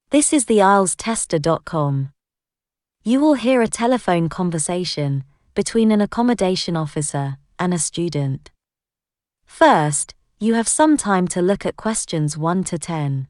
This is the IELTStester.com. You will hear a telephone conversation between an accommodation officer and a student. First, you have some time to look at questions 1 to 10.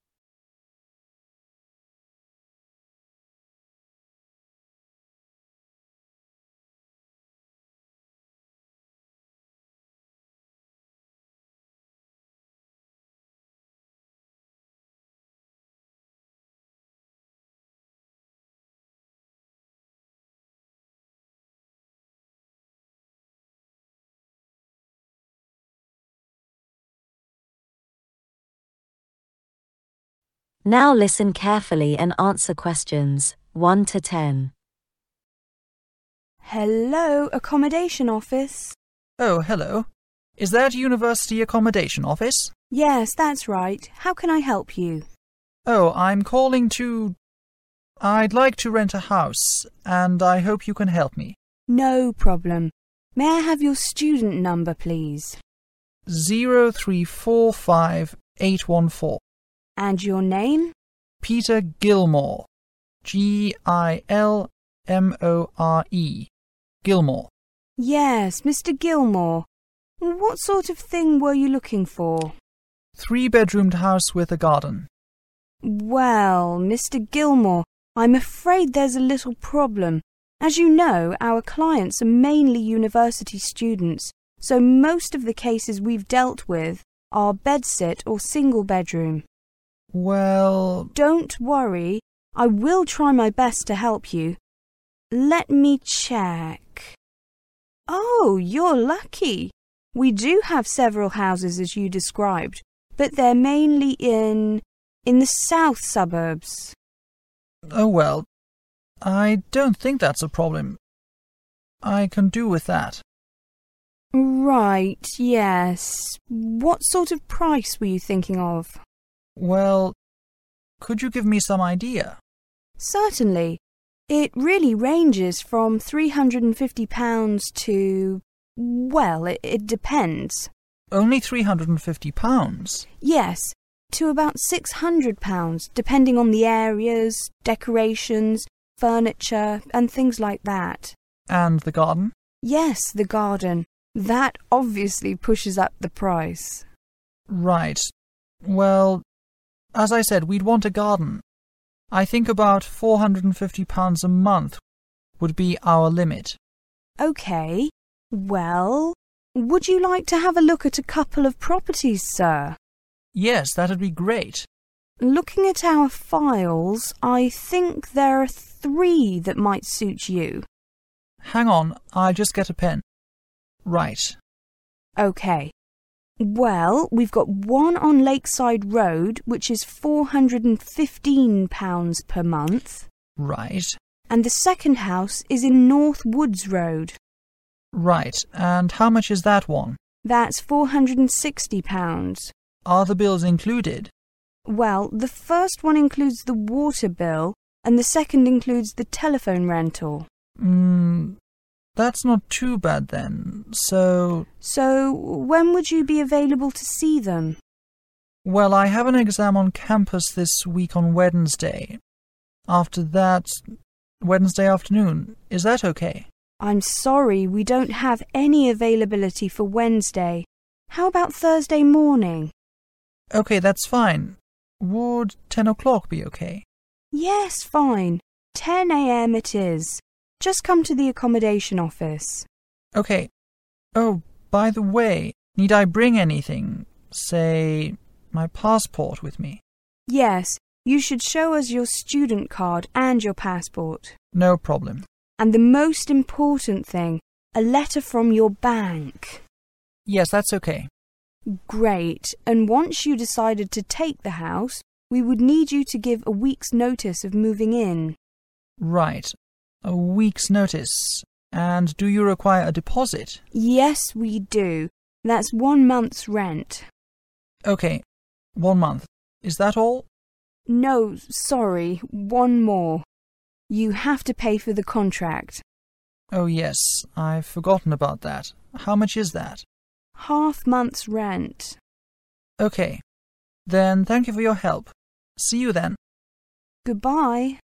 Now listen carefully and answer questions 1 to 10. Hello, accommodation office. Oh, hello. Is that University Accommodation Office? Yes, that's right. How can I help you? Oh, I'm calling to... I'd like to rent a house, and I hope you can help me. No problem. May I have your student number, please? 0345814. And your name? Peter Gilmore. Gilmore. Gilmore. Yes, Mr. Gilmore. What sort of thing were you looking for? 3-bedroomed house with a garden. Well, Mr. Gilmore, I'm afraid there's a little problem. As you know, our clients are mainly university students, so most of the cases we've dealt with are bedsit or single bedroom. Well... Don't worry, I will try my best to help you. Let me check. Oh, you're lucky. We do have several houses as you described, but they're mainly in the south suburbs. Oh, well, I don't think that's a problem. I can do with that. Right, yes. What sort of price were you thinking of? Well, could you give me some idea? Certainly. It really ranges from £350 to... well, it depends. Only £350? Yes, to about £600, depending on the areas, decorations, furniture, and things like that. And the garden? Yes, the garden. That obviously pushes up the price. Right. Well, as I said, we'd want a garden. I think about £450 a month would be our limit. OK. Well, would you like to have a look at a couple of properties, sir? Yes, that'd be great. Looking at our files, I think there are 3 that might suit you. Hang on, I'll just get a pen. Right. OK. Well, we've got one on Lakeside Road, which is £415 per month. Right. And the second house is in North Woods Road. Right. And how much is that one? That's £460. Are the bills included? Well, the first one includes the water bill, and the second includes the telephone rental. That's not too bad then. So when would you be available to see them? Well, I have an exam on campus this week on Wednesday. After that, Wednesday afternoon. Is that okay? I'm sorry, we don't have any availability for Wednesday. How about Thursday morning? Okay, that's fine. Would 10 o'clock be okay? Yes, fine. 10 a.m. it is. Just come to the accommodation office. Okay. Oh, by the way, need I bring anything? Say, my passport with me? Yes, you should show us your student card and your passport. No problem. And the most important thing, a letter from your bank. Yes, that's okay. Great. And once you decided to take the house, we would need you to give a week's notice of moving in. Right. A week's notice. And do you require a deposit? Yes, we do. That's 1 month's rent. Okay. 1 month. Is that all? No, sorry. 1 more. You have to pay for the contract. Oh, yes. I've forgotten about that. How much is that? Half month's rent. Okay. Then thank you for your help. See you then. Goodbye.